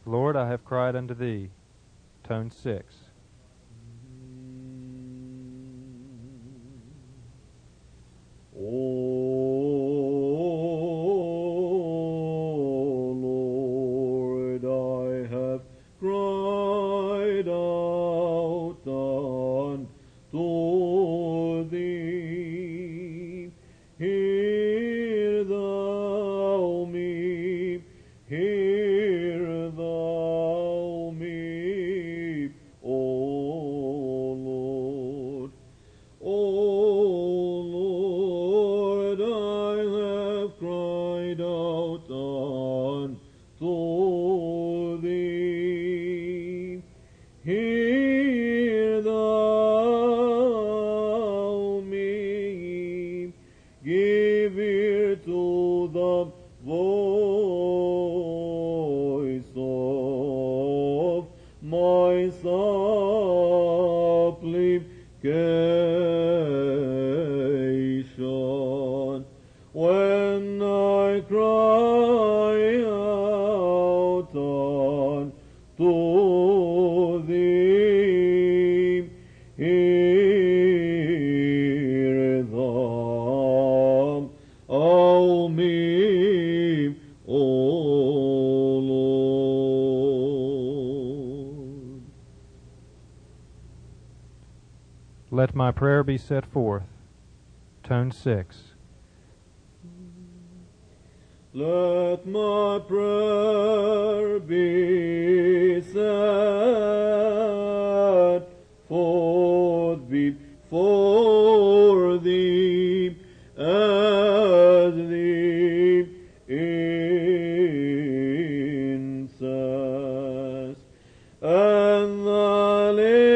Lord, I have cried unto thee. Tone 6. O Lord, I have cried out unto thee. Hear thou me, hear thou me, O Lord. O Lord, I have cried out unto thee. Hear thou me, give ear to the voice of my supplication. When I cry out unto thee, hear thou me, O Lord. Let my prayer be set forth. Tone 6. Let my prayer be set forth before thee as the incense, and the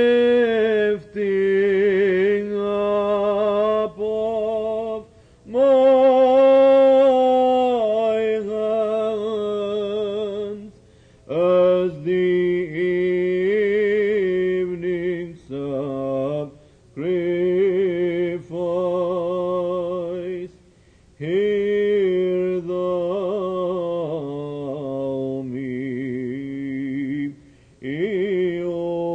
lifting up of my hands as the evening sacrifice. Hear thou me, O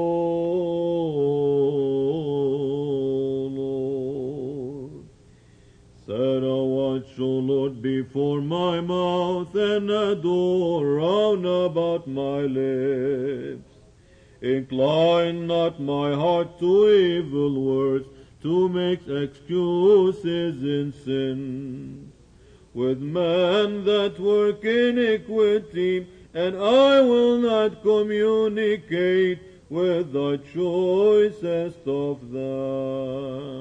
Lord. Set a watch, O Lord, before my mouth, and a door round about my lips. Incline not my heart to evil words, to make excuses in sin with men that work iniquity, and I will not communicate with the choicest of them.